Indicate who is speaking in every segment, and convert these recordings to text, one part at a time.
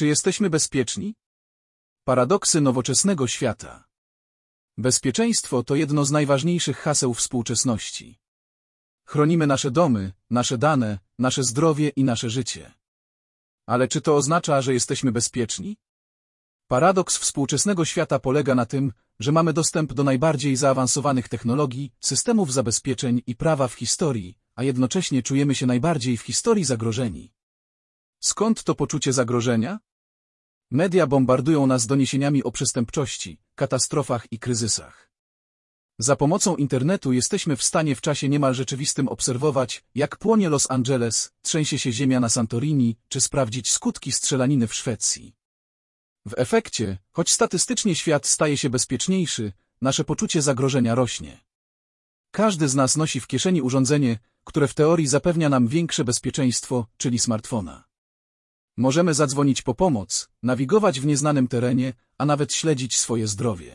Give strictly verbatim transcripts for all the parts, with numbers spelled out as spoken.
Speaker 1: Czy jesteśmy bezpieczni? Paradoksy nowoczesnego świata. Bezpieczeństwo to jedno z najważniejszych haseł współczesności. Chronimy nasze domy, nasze dane, nasze zdrowie i nasze życie. Ale czy to oznacza, że jesteśmy bezpieczni? Paradoks współczesnego świata polega na tym, że mamy dostęp do najbardziej zaawansowanych technologii, systemów zabezpieczeń i prawa w historii, a jednocześnie czujemy się najbardziej w historii zagrożeni. Skąd to poczucie zagrożenia? Media bombardują nas doniesieniami o przestępczości, katastrofach i kryzysach. Za pomocą internetu jesteśmy w stanie w czasie niemal rzeczywistym obserwować, jak płonie Los Angeles, trzęsie się ziemia na Santorini, czy sprawdzić skutki strzelaniny w Szwecji. W efekcie, choć statystycznie świat staje się bezpieczniejszy, nasze poczucie zagrożenia rośnie. Każdy z nas nosi w kieszeni urządzenie, które w teorii zapewnia nam większe bezpieczeństwo, czyli smartfona. Możemy zadzwonić po pomoc, nawigować w nieznanym terenie, a nawet śledzić swoje zdrowie.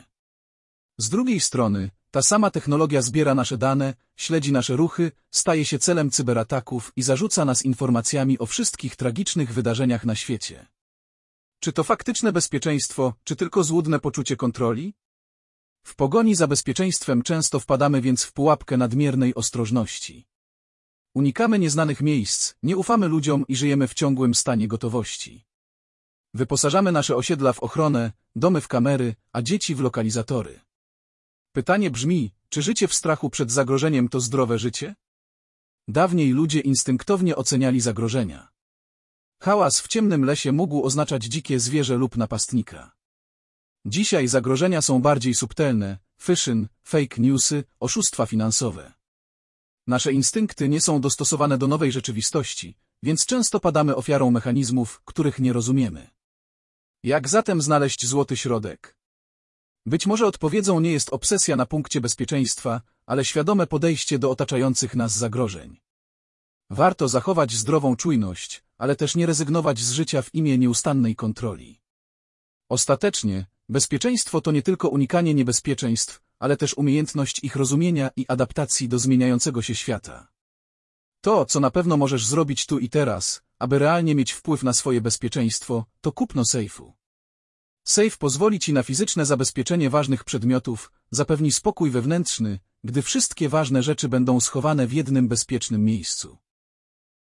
Speaker 1: Z drugiej strony, ta sama technologia zbiera nasze dane, śledzi nasze ruchy, staje się celem cyberataków i zarzuca nas informacjami o wszystkich tragicznych wydarzeniach na świecie. Czy to faktyczne bezpieczeństwo, czy tylko złudne poczucie kontroli? W pogoni za bezpieczeństwem często wpadamy więc w pułapkę nadmiernej ostrożności. Unikamy nieznanych miejsc, nie ufamy ludziom i żyjemy w ciągłym stanie gotowości. Wyposażamy nasze osiedla w ochronę, domy w kamery, a dzieci w lokalizatory. Pytanie brzmi, czy życie w strachu przed zagrożeniem to zdrowe życie? Dawniej ludzie instynktownie oceniali zagrożenia. Hałas w ciemnym lesie mógł oznaczać dzikie zwierzę lub napastnika. Dzisiaj zagrożenia są bardziej subtelne, phishing, fake newsy, oszustwa finansowe. Nasze instynkty nie są dostosowane do nowej rzeczywistości, więc często padamy ofiarą mechanizmów, których nie rozumiemy. Jak zatem znaleźć złoty środek? Być może odpowiedzią nie jest obsesja na punkcie bezpieczeństwa, ale świadome podejście do otaczających nas zagrożeń. Warto zachować zdrową czujność, ale też nie rezygnować z życia w imię nieustannej kontroli. Ostatecznie, bezpieczeństwo to nie tylko unikanie niebezpieczeństw, ale też umiejętność ich rozumienia i adaptacji do zmieniającego się świata. To, co na pewno możesz zrobić tu i teraz, aby realnie mieć wpływ na swoje bezpieczeństwo, to kupno sejfu. Sejf pozwoli Ci na fizyczne zabezpieczenie ważnych przedmiotów, zapewni spokój wewnętrzny, gdy wszystkie ważne rzeczy będą schowane w jednym bezpiecznym miejscu.